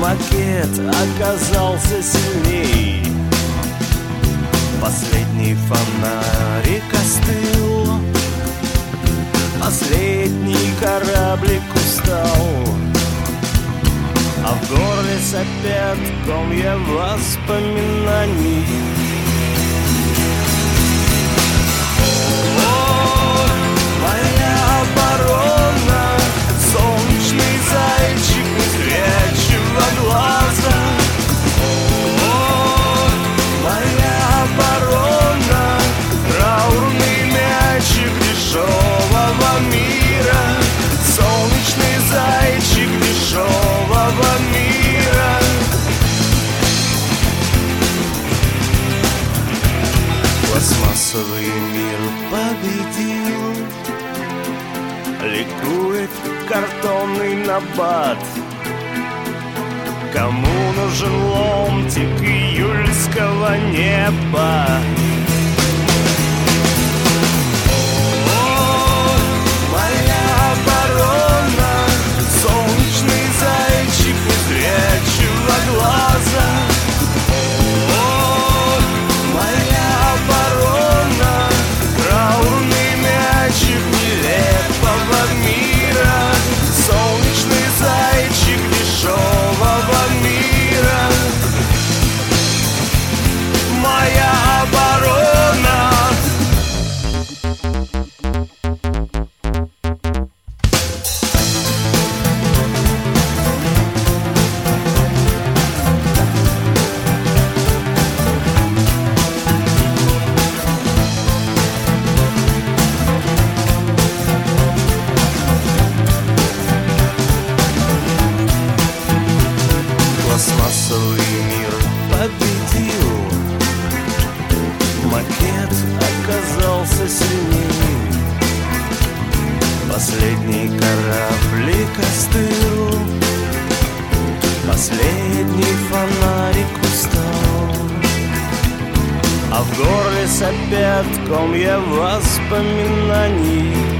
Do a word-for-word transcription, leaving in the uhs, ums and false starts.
макет оказался сильней. Последний фонарик остыл, последний кораблик устал, а в горле сопят комья воспоминаний. О, моя оборона, солнечный зайчик незрячего глаза. О, моя оборона, траурный мячик дешевого мира, солнечный зайчик дешевого мира. Пластмассовый мир победил, ликует картонный набат. Кому нужен ломтик июльского неба? О, моя оборона, солнечный зайчик незрячего глаза. О, моя оборона, траурный мячик нелепого мира, солнечный зайчик дешевого мира. Моя оборона. Пластмассовый мир победил, макет оказался сильнее, последний кораблик остыл, последний фонарик устал, а в горле сопят комья воспоминаний.